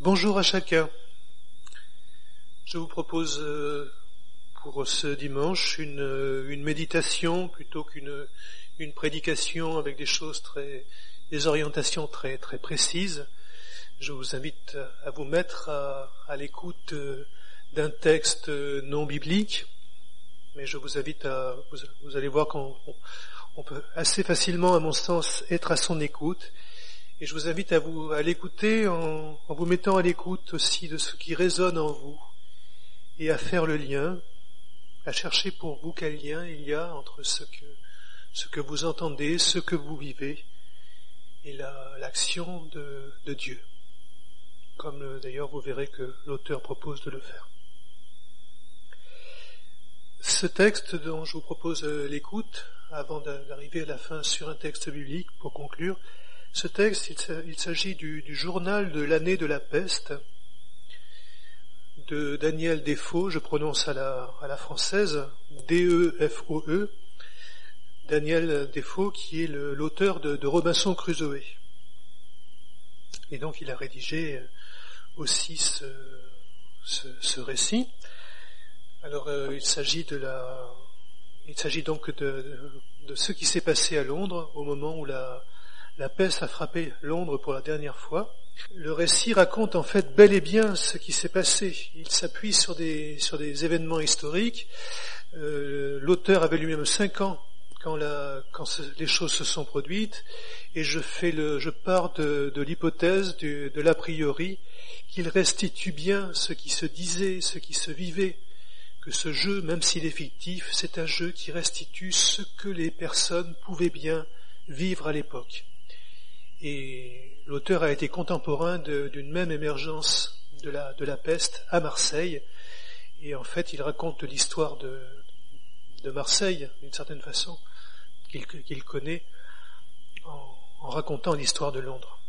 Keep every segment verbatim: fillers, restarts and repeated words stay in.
Bonjour à chacun. Je vous propose euh, pour ce dimanche une, une méditation plutôt qu'une une prédication avec des choses très, des orientations très très précises. Je vous invite à vous mettre à, à l'écoute d'un texte non biblique, mais je vous invite à, vous, vous allez voir qu'on on peut assez facilement, à mon sens, être à son écoute. Et je vous invite à vous à l'écouter en, en vous mettant à l'écoute aussi de ce qui résonne en vous et à faire le lien, à chercher pour vous quel lien il y a entre ce que ce que vous entendez, ce que vous vivez et la, l'action de, de Dieu, comme le, d'ailleurs vous verrez que l'auteur propose de le faire. Ce texte dont je vous propose l'écoute, avant d'arriver à la fin sur un texte biblique pour conclure, ce texte, il s'agit du, du journal de l'année de la peste de Daniel Defoe, je prononce à la, à la française, D E F O E, Daniel Defoe, qui est le, l'auteur de, de Robinson Crusoe. Et donc il a rédigé aussi ce, ce, ce récit. Alors euh, il s'agit de la, il s'agit donc de, de, de ce qui s'est passé à Londres au moment où la La peste a frappé Londres pour la dernière fois. Le récit raconte en fait bel et bien ce qui s'est passé. Il s'appuie sur des sur des événements historiques. Euh, l'auteur avait lui-même cinq ans quand la quand ce, les choses se sont produites, et je fais le je pars de, de l'hypothèse du, de l'a priori qu'il restitue bien ce qui se disait, ce qui se vivait. Que ce jeu, même s'il est fictif, c'est un jeu qui restitue ce que les personnes pouvaient bien vivre à l'époque. Et l'auteur a été contemporain de, d'une même émergence de la, de la peste à Marseille. Et en fait, il raconte l'histoire de, de Marseille, d'une certaine façon, qu'il, qu'il connaît, en, en racontant l'histoire de Londres.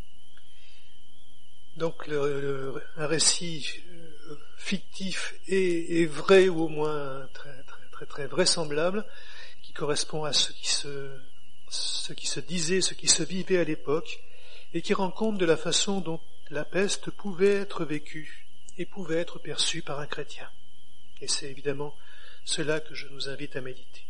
Donc, le, le, un récit fictif et, et vrai, ou au moins très, très, très, très vraisemblable, qui correspond à ce qui se ce qui se disait, ce qui se vivait à l'époque, et qui rend compte de la façon dont la peste pouvait être vécue et pouvait être perçue par un chrétien. Et c'est évidemment cela que je nous invite à méditer.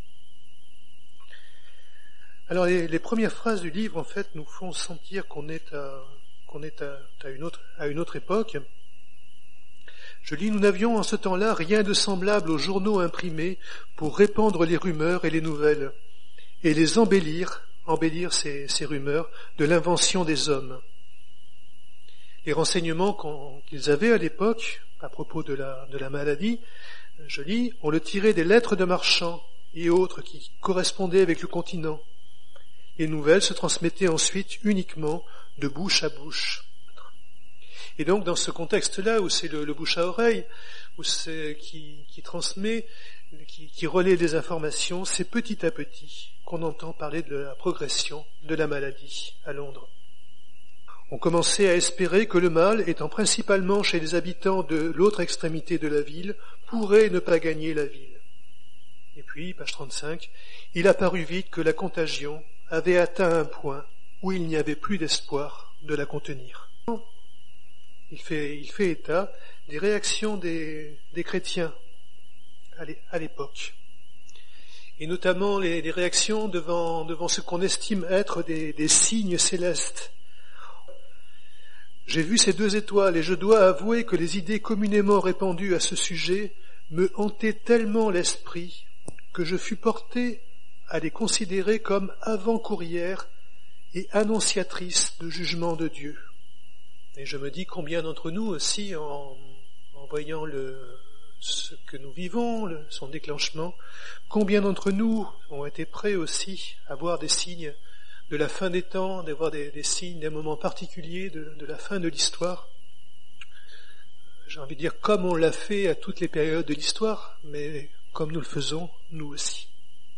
Alors les, les premières phrases du livre, en fait, nous font sentir qu'on est à, qu'on est à, à une autre, à une autre époque. Je lis, nous n'avions en ce temps-là rien de semblable aux journaux imprimés pour répandre les rumeurs et les nouvelles, et les embellir, embellir ces, ces rumeurs de l'invention des hommes. Les renseignements qu'on, qu'ils avaient à l'époque, à propos de la, de la maladie, je lis, on le tirait des lettres de marchands et autres qui correspondaient avec le continent. Les nouvelles se transmettaient ensuite uniquement de bouche à bouche. Et donc dans ce contexte-là, où c'est le, le bouche à oreille, où c'est qui, qui transmet, qui, qui relaie des informations, c'est petit à petit qu'on entend parler de la progression de la maladie à Londres. On commençait à espérer que le mal, étant principalement chez les habitants de l'autre extrémité de la ville, pourrait ne pas gagner la ville. Et puis, page trente-cinq, il apparut vite que la contagion avait atteint un point où il n'y avait plus d'espoir de la contenir. Il fait, il fait état des réactions des, des chrétiens à l'époque, et notamment les, les réactions devant, devant ce qu'on estime être des, des signes célestes. J'ai vu ces deux étoiles et je dois avouer que les idées communément répandues à ce sujet me hantaient tellement l'esprit que je fus porté à les considérer comme avant-courrières et annonciatrices de jugement de Dieu. Et je me dis combien d'entre nous aussi, en, en voyant le ce que nous vivons, le, son déclenchement, combien d'entre nous ont été prêts aussi à voir des signes de la fin des temps, d'avoir des, des signes d'un moment particulier de, de la fin de l'histoire. J'ai envie de dire comme on l'a fait à toutes les périodes de l'histoire, mais comme nous le faisons nous aussi.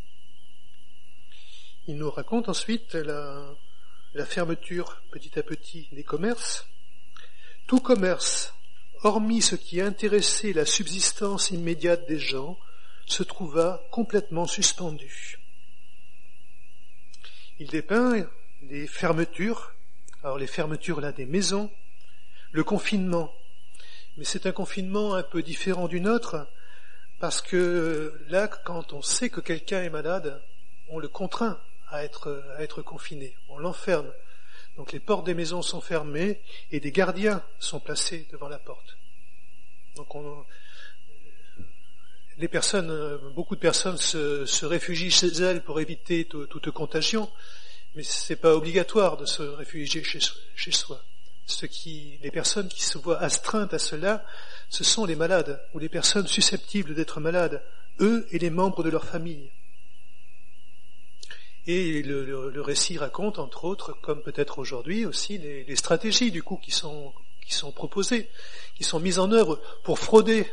Il nous raconte ensuite la, la fermeture petit à petit des commerces. Tout commerce, hormis ce qui intéressait la subsistance immédiate des gens, se trouva complètement suspendu. Il dépeint des fermetures, alors les fermetures là des maisons, le confinement. Mais c'est un confinement un peu différent du nôtre, parce que là, quand on sait que quelqu'un est malade, on le contraint à être, à être confiné, on l'enferme. Donc les portes des maisons sont fermées et des gardiens sont placés devant la porte. Donc on, les personnes, beaucoup de personnes se, se réfugient chez elles pour éviter t- toute contagion, mais c'est pas obligatoire de se réfugier chez, chez soi. Ce qui, les personnes qui se voient astreintes à cela, ce sont les malades ou les personnes susceptibles d'être malades, eux et les membres de leur famille. Et le, le, le récit raconte, entre autres, comme peut-être aujourd'hui aussi, les, les stratégies du coup qui sont, qui sont proposées, qui sont mises en œuvre pour frauder.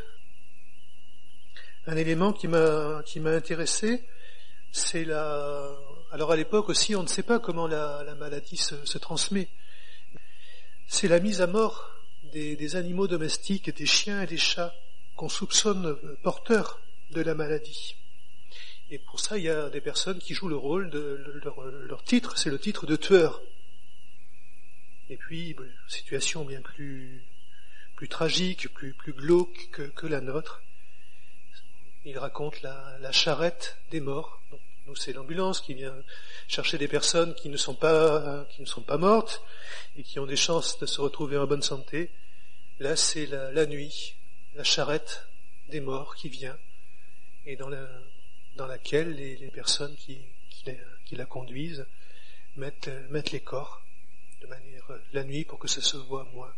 Un élément qui m'a, qui m'a intéressé, c'est la... Alors à l'époque aussi, on ne sait pas comment la, la maladie se, se transmet. C'est la mise à mort des, des animaux domestiques, des chiens et des chats, qu'on soupçonne porteurs de la maladie. Et pour ça, il y a des personnes qui jouent le rôle de leur, leur titre, c'est le titre de tueur. Et puis, situation bien plus, plus tragique, plus, plus glauque que, que la nôtre. Il raconte la, la charrette des morts. Donc, nous, c'est l'ambulance qui vient chercher des personnes qui ne sont pas, qui ne sont pas mortes et qui ont des chances de se retrouver en bonne santé. Là, c'est la, la nuit, la charrette des morts qui vient. Et dans la, dans laquelle les, les personnes qui, qui, la, qui la conduisent mettent, mettent les corps de manière la nuit pour que ça se voit moins.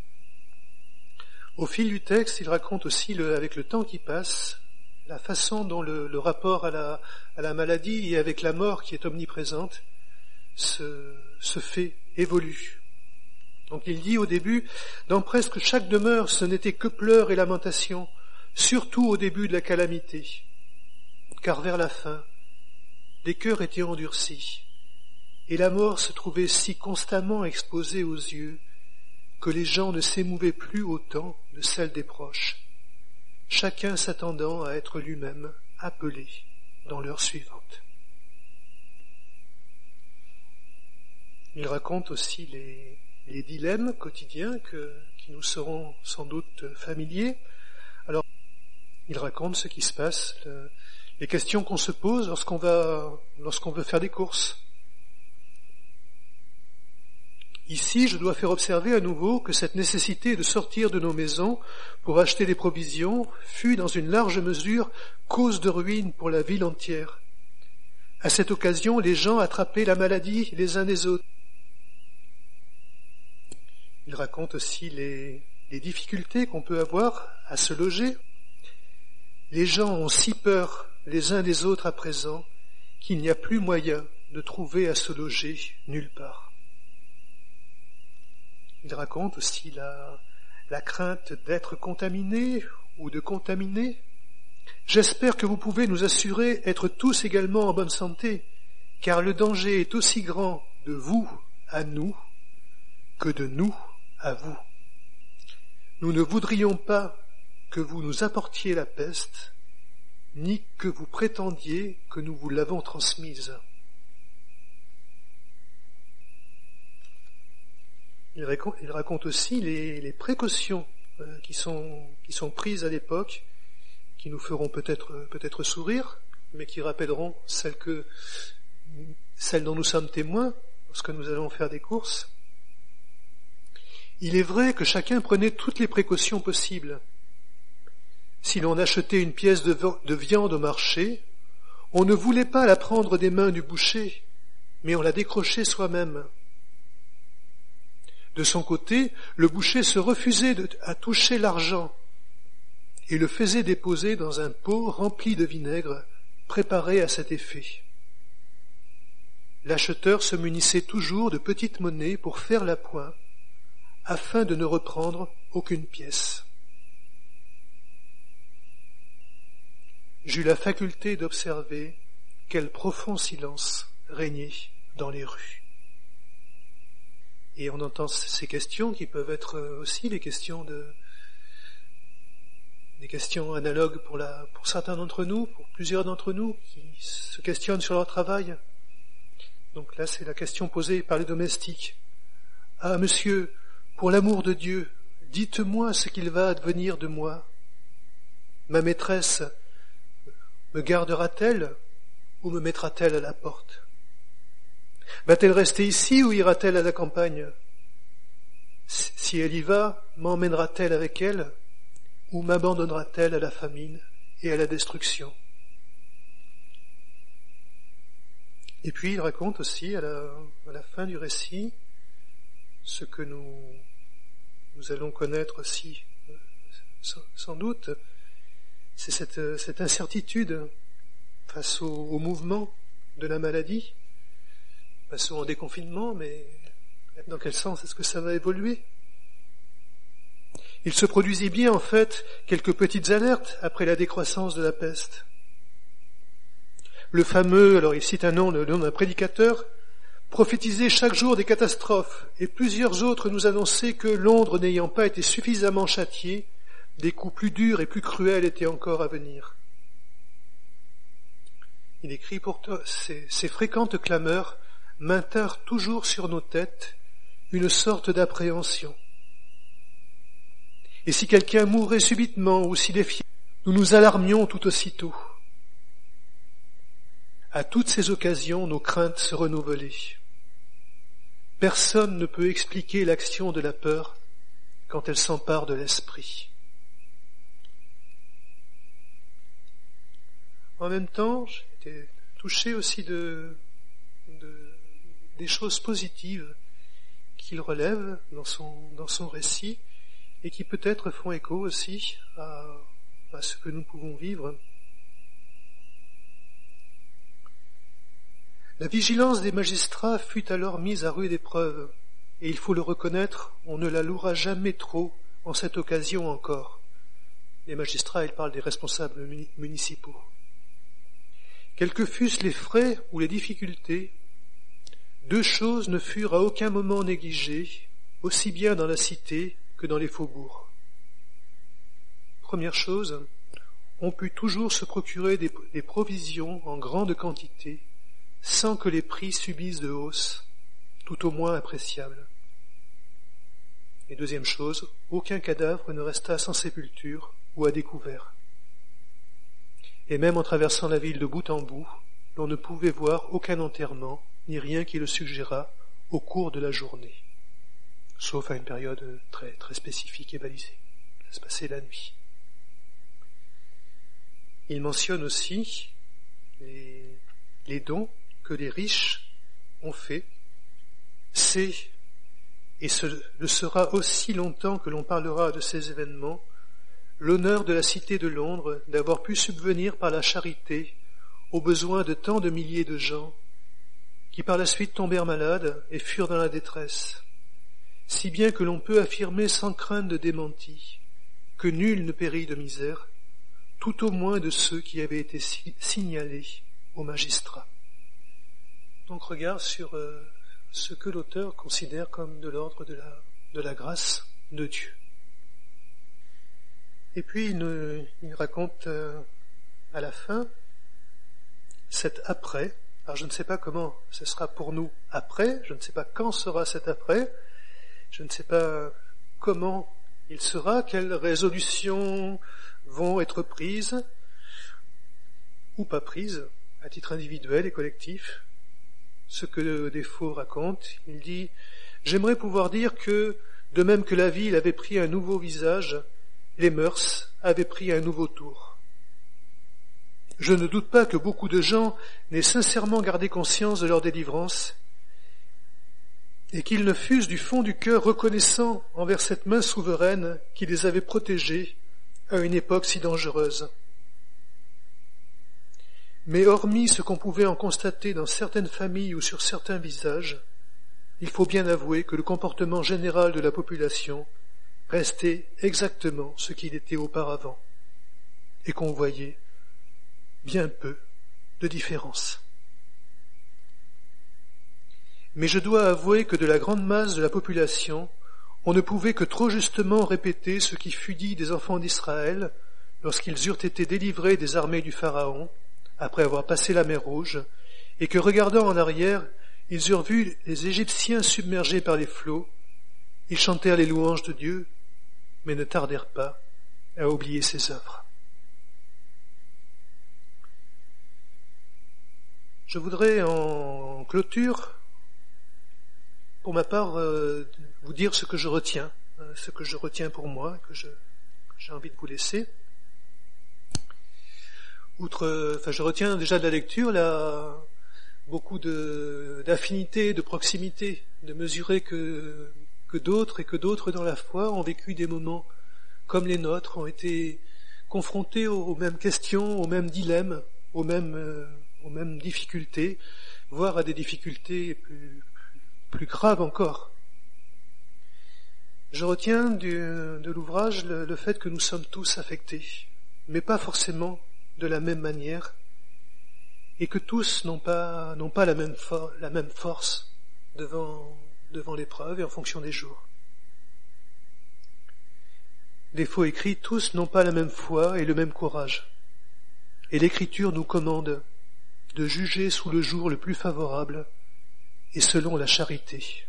Au fil du texte, il raconte aussi, le, avec le temps qui passe, la façon dont le, le rapport à la, à la maladie et avec la mort qui est omniprésente se, se fait, évolue. Donc il dit au début, dans presque chaque demeure, ce n'était que pleurs et lamentations, surtout au début de la calamité. Car vers la fin, les cœurs étaient endurcis, et la mort se trouvait si constamment exposée aux yeux que les gens ne s'émouvaient plus autant de celle des proches, chacun s'attendant à être lui-même appelé dans l'heure suivante. Il raconte aussi les, les dilemmes quotidiens que, qui nous seront sans doute familiers. Alors, il raconte ce qui se passe, le, les questions qu'on se pose lorsqu'on va, lorsqu'on veut faire des courses. Ici, je dois faire observer à nouveau que cette nécessité de sortir de nos maisons pour acheter des provisions fut dans une large mesure cause de ruine pour la ville entière. À cette occasion, les gens attrapaient la maladie les uns des autres. Il raconte aussi les, les difficultés qu'on peut avoir à se loger. Les gens ont si peur les uns des autres à présent qu'il n'y a plus moyen de trouver à se loger nulle part. Il raconte aussi la, la crainte d'être contaminé ou de contaminer. J'espère que vous pouvez nous assurer être tous également en bonne santé, car le danger est aussi grand de vous à nous que de nous à vous. Nous ne voudrions pas que vous nous apportiez la peste, ni que vous prétendiez que nous vous l'avons transmise. Il raconte, il raconte aussi les, les précautions euh, qui sont, qui sont prises à l'époque, qui nous feront peut-être, peut-être sourire, mais qui rappelleront celles que, celles dont nous sommes témoins lorsque nous allons faire des courses. Il est vrai que chacun prenait toutes les précautions possibles. Si l'on achetait une pièce de, de viande au marché, on ne voulait pas la prendre des mains du boucher, mais on la décrochait soi-même. De son côté, le boucher se refusait de, à toucher l'argent et le faisait déposer dans un pot rempli de vinaigre préparé à cet effet. L'acheteur se munissait toujours de petites monnaies pour faire l'appoint, afin de ne reprendre aucune pièce. J'eus la faculté d'observer quel profond silence régnait dans les rues. Et on entend ces questions qui peuvent être aussi les questions de, des questions analogues pour la, pour certains d'entre nous, pour plusieurs d'entre nous qui se questionnent sur leur travail. Donc là, c'est la question posée par les domestiques. Ah, monsieur, pour l'amour de Dieu, Dites-moi ce qu'il va advenir de moi. Ma maîtresse me gardera-t-elle ou me mettra-t-elle à la porte? Va-t-elle rester ici ou ira-t-elle à la campagne? Si elle y va, m'emmènera-t-elle avec elle ou m'abandonnera-t-elle à la famine et à la destruction? Et puis il raconte aussi à la, à la fin du récit ce que nous, nous allons connaître aussi sans, sans doute, c'est cette, cette incertitude face au, au mouvement de la maladie. Passons en déconfinement, mais dans quel sens est-ce que ça va évoluer? Il se produisit bien en fait quelques petites alertes après la décroissance de la peste. Le fameux, alors il cite un nom, le nom d'un prédicateur, prophétisait chaque jour des catastrophes, et plusieurs autres nous annonçaient que Londres n'ayant pas été suffisamment châtiée, des coups plus durs et plus cruels étaient encore à venir. Il écrit pourtant, ces, ces fréquentes clameurs maintinrent toujours sur nos têtes une sorte d'appréhension. Et si quelqu'un mourait subitement ou si des fièvres, nous nous alarmions tout aussitôt. À toutes ces occasions, nos craintes se renouvelaient. Personne ne peut expliquer l'action de la peur quand elle s'empare de l'esprit. En même temps, j'ai été touché aussi de, de, des choses positives qu'il relève dans son, dans son récit et qui peut-être font écho aussi à, à ce que nous pouvons vivre. La vigilance des magistrats fut alors mise à rude épreuve, et il faut le reconnaître, on ne la louera jamais trop en cette occasion encore. Les magistrats, ils parlent des responsables municipaux. Quels que fussent les frais ou les difficultés, deux choses ne furent à aucun moment négligées, aussi bien dans la cité que dans les faubourgs. Première chose, on put toujours se procurer des, des provisions en grande quantité, sans que les prix subissent de hausse, tout au moins appréciable. Et deuxième chose, aucun cadavre ne resta sans sépulture ou à découvert. Et même en traversant la ville de bout en bout, l'on ne pouvait voir aucun enterrement, ni rien qui le suggérât au cours de la journée, sauf à une période très, très spécifique et balisée. Ça se passait la nuit. Il mentionne aussi les, les dons que les riches ont fait. C'est, et ce le sera aussi longtemps que l'on parlera de ces événements, l'honneur de la cité de Londres d'avoir pu subvenir par la charité aux besoins de tant de milliers de gens qui par la suite tombèrent malades et furent dans la détresse, si bien que l'on peut affirmer sans crainte de démenti que nul ne périt de misère, tout au moins de ceux qui avaient été signalés aux magistrats. Donc regard sur euh, ce que l'auteur considère comme de l'ordre de la, de la grâce de Dieu. Et puis il, nous, il raconte euh, à la fin cet après. Alors je ne sais pas comment ce sera pour nous après, je ne sais pas quand sera cet après, je ne sais pas comment il sera, quelles résolutions vont être prises ou pas prises à titre individuel et collectif. Ce que Defoe raconte, il dit « J'aimerais pouvoir dire que, de même que la ville avait pris un nouveau visage, les mœurs avaient pris un nouveau tour. Je ne doute pas que beaucoup de gens n'aient sincèrement gardé conscience de leur délivrance et qu'ils ne fussent du fond du cœur reconnaissants envers cette main souveraine qui les avait protégés à une époque si dangereuse. Mais hormis ce qu'on pouvait en constater dans certaines familles ou sur certains visages, il faut bien avouer que le comportement général de la population restait exactement ce qu'il était auparavant, et qu'on voyait bien peu de différence. Mais je dois avouer que de la grande masse de la population, on ne pouvait que trop justement répéter ce qui fut dit des enfants d'Israël lorsqu'ils eurent été délivrés des armées du Pharaon, après avoir passé la mer Rouge, et que, regardant en arrière, ils eurent vu les Égyptiens submergés par les flots, ils chantèrent les louanges de Dieu, mais ne tardèrent pas à oublier ses œuvres. Je voudrais en clôture, pour ma part, euh, vous dire ce que je retiens, euh, ce que je retiens pour moi, que, je, que j'ai envie de vous laisser. Outre, euh, enfin, je retiens déjà de la lecture là, beaucoup de, d'affinité, de proximité, de mesurer que, que d'autres et que d'autres dans la foi ont vécu des moments comme les nôtres, ont été confrontés aux, aux mêmes questions, aux mêmes dilemmes, aux mêmes... Euh, aux mêmes difficultés, voire à des difficultés plus, plus graves encore. Je retiens du, de l'ouvrage le, le fait que nous sommes tous affectés, mais pas forcément de la même manière, et que tous n'ont pas, n'ont pas la même, for, la même force devant, devant l'épreuve et en fonction des jours. Les faux écrits, tous n'ont pas la même foi et le même courage. Et l'Écriture nous commande de juger sous le jour le plus favorable et selon la charité.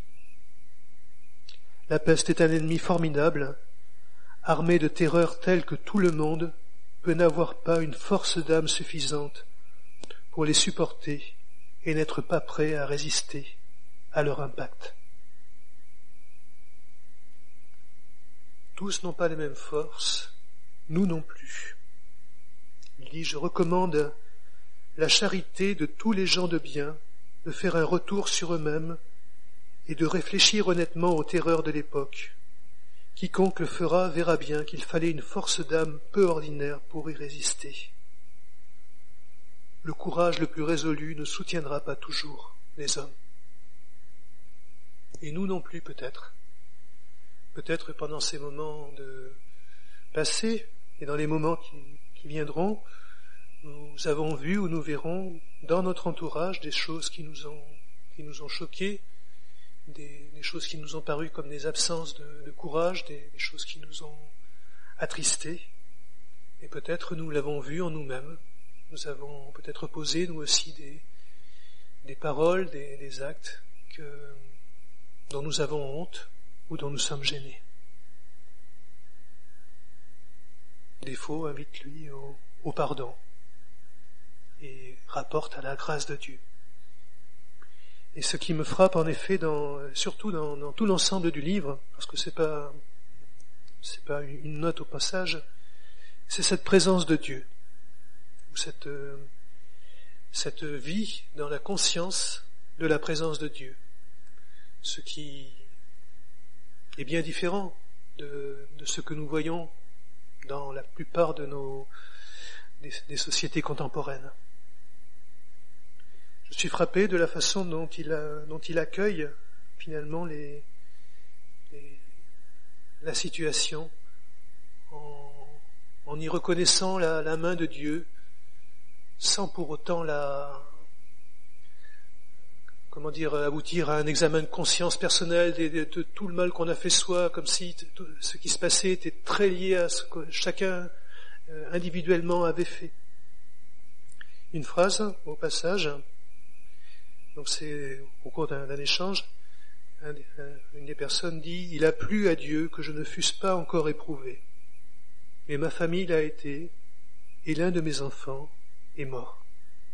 La peste est un ennemi formidable, armé de terreurs telles que tout le monde peut n'avoir pas une force d'âme suffisante pour les supporter et n'être pas prêt à résister à leur impact. Tous n'ont pas les mêmes forces, nous non plus. Il dit, je recommande la charité de tous les gens de bien, de faire un retour sur eux-mêmes et de réfléchir honnêtement aux terreurs de l'époque. Quiconque le fera verra bien qu'il fallait une force d'âme peu ordinaire pour y résister. Le courage le plus résolu ne soutiendra pas toujours les hommes. Et nous non plus peut-être. Peut-être pendant ces moments de passés et dans les moments qui, qui viendront, nous avons vu ou nous verrons dans notre entourage des choses qui nous ont, qui nous ont choqués, des, des choses qui nous ont paru comme des absences de, de courage, des, des choses qui nous ont attristés. Et peut-être nous l'avons vu en nous-mêmes. Nous avons peut-être posé nous aussi des, des paroles, des, des actes que, dont nous avons honte ou dont nous sommes gênés. Défaut invite lui au, au pardon et rapporte à la grâce de Dieu. Et ce qui me frappe en effet, dans, surtout dans, dans tout l'ensemble du livre, parce que c'est pas, c'est pas une note au passage, c'est cette présence de Dieu, ou cette, cette vie dans la conscience de la présence de Dieu, ce qui est bien différent de, de ce que nous voyons dans la plupart de nos des, des sociétés contemporaines. Je suis frappé de la façon dont il, a, dont il accueille finalement les, les, la situation en, en y reconnaissant la, la main de Dieu sans pour autant la, comment dire, aboutir à un examen de conscience personnelle de, de, de tout le mal qu'on a fait soi, comme si tout ce qui se passait était très lié à ce que chacun euh, individuellement avait fait. Une phrase au passage. Donc c'est au cours d'un, d'un échange, un, un, une des personnes dit « Il a plu à Dieu que je ne fusse pas encore éprouvé, mais ma famille l'a été, et l'un de mes enfants est mort. »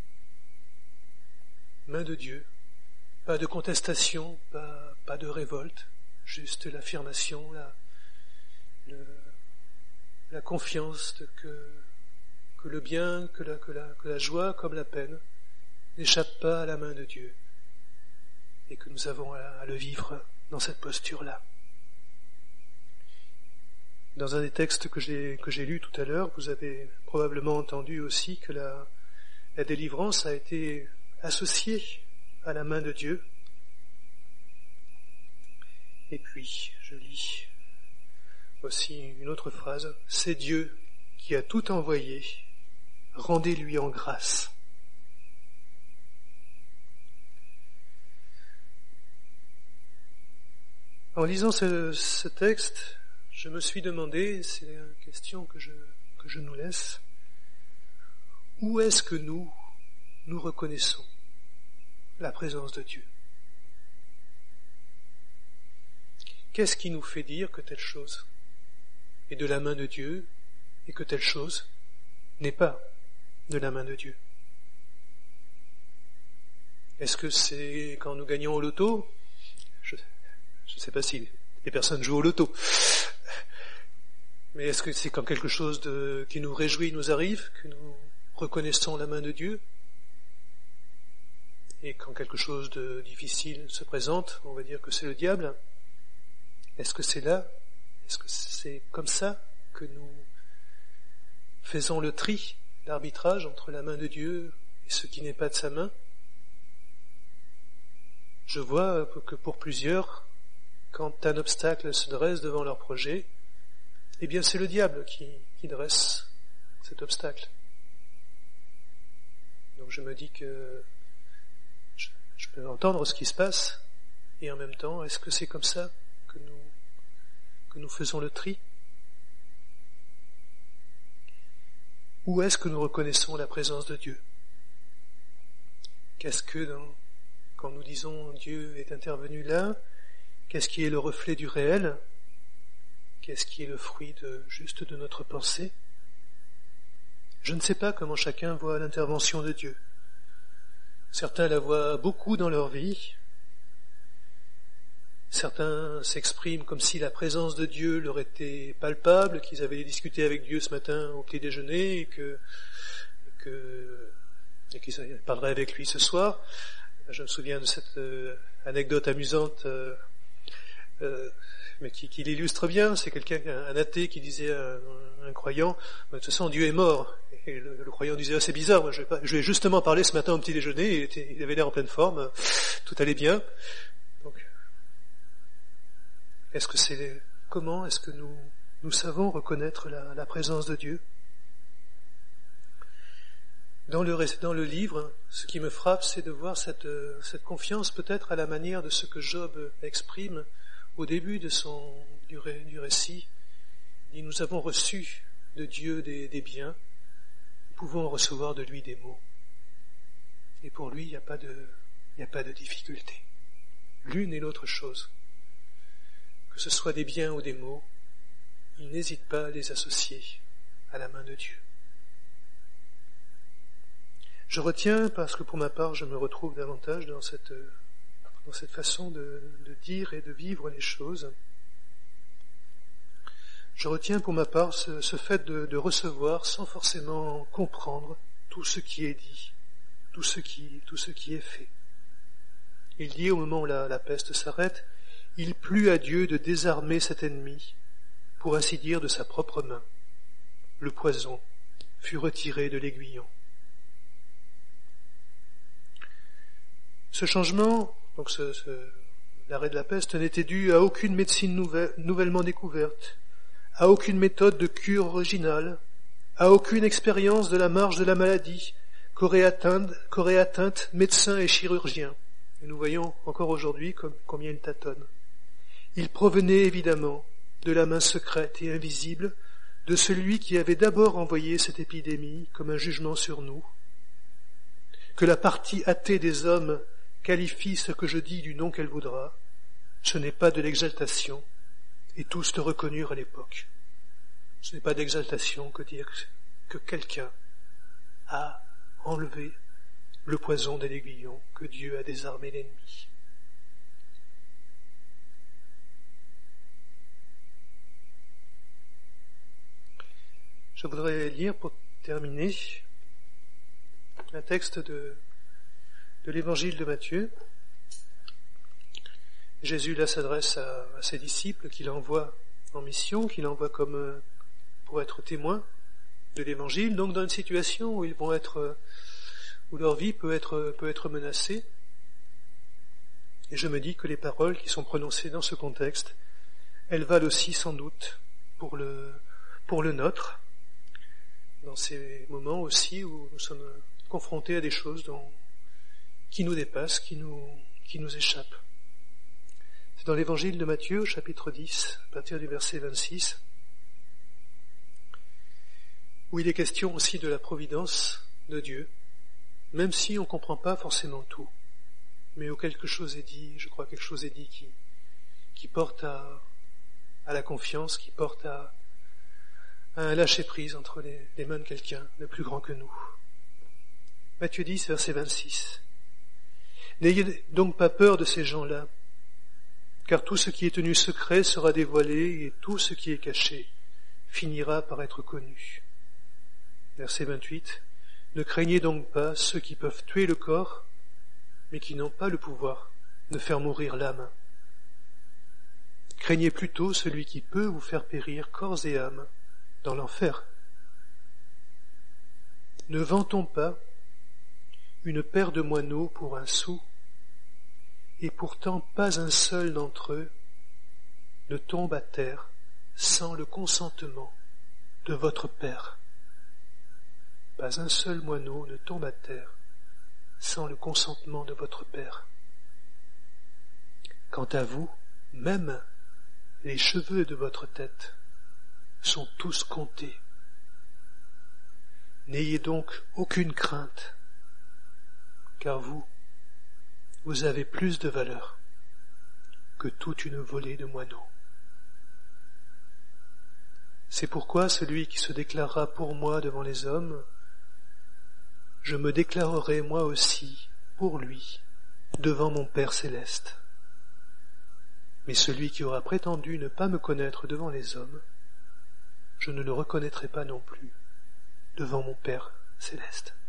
Main de Dieu, pas de contestation, pas, pas de révolte, juste l'affirmation, la, le, la confiance de que, que le bien, que la, que, la, que la joie comme la peine n'échappe pas à la main de Dieu et que nous avons à, à le vivre dans cette posture-là. Dans un des textes que j'ai, que j'ai lu tout à l'heure, vous avez probablement entendu aussi que la, la délivrance a été associée à la main de Dieu. Et puis, je lis aussi une autre phrase, « C'est Dieu qui a tout envoyé, rendez-lui en grâce. » En lisant ce, ce texte, je me suis demandé, c'est une question que je, que je nous laisse, où est-ce que nous, nous reconnaissons la présence de Dieu? Qu'est-ce qui nous fait dire que telle chose est de la main de Dieu et que telle chose n'est pas de la main de Dieu. Est-ce que c'est quand nous gagnons au loto? Je ne sais pas si les personnes jouent au loto. Mais est-ce que c'est quand quelque chose de, qui nous réjouit nous arrive, que nous reconnaissons la main de Dieu? Et quand quelque chose de difficile se présente, on va dire que c'est le diable? Est-ce que c'est là? Est-ce que c'est comme ça que nous faisons le tri, l'arbitrage entre la main de Dieu et ce qui n'est pas de sa main? Je vois que pour plusieurs, quand un obstacle se dresse devant leur projet, eh bien c'est le diable qui, qui dresse cet obstacle. Donc je me dis que je, je peux entendre ce qui se passe, et en même temps, est-ce que c'est comme ça que nous, que nous faisons le tri? Ou est-ce que nous reconnaissons la présence de Dieu? Qu'est-ce que dans Quand nous disons Dieu est intervenu là, qu'est-ce qui est le reflet du réel? Qu'est-ce qui est le fruit de, juste de notre pensée? Je ne sais pas comment chacun voit l'intervention de Dieu. Certains la voient beaucoup dans leur vie. Certains s'expriment comme si la présence de Dieu leur était palpable, qu'ils avaient discuté avec Dieu ce matin au petit déjeuner et que, que et qu'ils parleraient avec lui ce soir. Je me souviens de cette euh, anecdote amusante, euh, euh, mais qui, qui l'illustre bien. C'est quelqu'un, un athée, qui disait à un, un croyant, de toute façon Dieu est mort. Et le, le croyant disait, ah, c'est bizarre, moi je, vais pas, je vais justement parler ce matin au petit déjeuner, il, était, il avait l'air en pleine forme, tout allait bien. Donc, est-ce que c'est comment est-ce que nous nous savons reconnaître la, la présence de Dieu? Dans le, dans le livre, ce qui me frappe, c'est de voir cette, cette confiance peut-être à la manière de ce que Job exprime au début de son, du, ré, du récit. Il dit, nous avons reçu de Dieu des, des biens, nous pouvons recevoir de lui des maux. Et pour lui, il n'y a pas de, il n'y a pas de difficulté. L'une et l'autre chose. Que ce soit des biens ou des maux, il n'hésite pas à les associer à la main de Dieu. Je retiens, parce que pour ma part, je me retrouve davantage dans cette, dans cette façon de, de dire et de vivre les choses. Je retiens pour ma part ce, ce fait de, de recevoir sans forcément comprendre tout ce qui est dit, tout ce qui, tout ce qui est fait. Il dit au moment où la, la peste s'arrête, « Il plut à Dieu de désarmer cet ennemi, pour ainsi dire de sa propre main. Le poison fut retiré de l'aiguillon. » Ce changement, donc ce, ce, l'arrêt de la peste, n'était dû à aucune médecine nouvelle, nouvellement découverte, à aucune méthode de cure originale, à aucune expérience de la marge de la maladie qu'auraient atteinte, qu'auraient atteinte médecins et chirurgiens. Et nous voyons encore aujourd'hui comme, combien il tâtonne. Il provenait évidemment de la main secrète et invisible de celui qui avait d'abord envoyé cette épidémie comme un jugement sur nous. Que la partie athée des hommes qualifie ce que je dis du nom qu'elle voudra, ce n'est pas de l'exaltation, et tous le reconnurent à l'époque. Ce n'est pas d'exaltation que dire que quelqu'un a enlevé le poison de l'aiguillon, que Dieu a désarmé l'ennemi. Je voudrais lire pour terminer un texte de, de l'évangile de Matthieu. Jésus là s'adresse à, à ses disciples qu'il envoie en mission, qu'il envoie comme pour être témoins de l'évangile, donc dans une situation où ils vont être, où leur vie peut être, peut être menacée. Et je me dis que les paroles qui sont prononcées dans ce contexte, elles valent aussi sans doute pour le, pour le nôtre, dans ces moments aussi où nous sommes confrontés à des choses dont, qui nous dépassent, qui nous, qui nous échappent. C'est dans l'évangile de Matthieu, au chapitre dix, à partir du verset vingt-six, où il est question aussi de la providence de Dieu, même si on ne comprend pas forcément tout, mais où quelque chose est dit, je crois quelque chose est dit qui, qui porte à, à la confiance, qui porte à, à un lâcher-prise entre les, les mains de quelqu'un de plus grand que nous. Matthieu dix, verset vingt-six. N'ayez donc pas peur de ces gens-là, car tout ce qui est tenu secret sera dévoilé et tout ce qui est caché finira par être connu. Verset vingt-huit. Ne craignez donc pas ceux qui peuvent tuer le corps, mais qui n'ont pas le pouvoir de faire mourir l'âme. Craignez plutôt celui qui peut vous faire périr corps et âme dans l'enfer. Ne vantons pas une paire de moineaux pour un sou, et pourtant pas un seul d'entre eux ne tombe à terre sans le consentement de votre Père. Pas un seul moineau ne tombe à terre sans le consentement de votre Père. Quant à vous, même les cheveux de votre tête sont tous comptés. N'ayez donc aucune crainte, car vous, vous avez plus de valeur que toute une volée de moineaux. C'est pourquoi celui qui se déclarera pour moi devant les hommes, je me déclarerai moi aussi pour lui devant mon Père céleste. Mais celui qui aura prétendu ne pas me connaître devant les hommes, je ne le reconnaîtrai pas non plus devant mon Père céleste.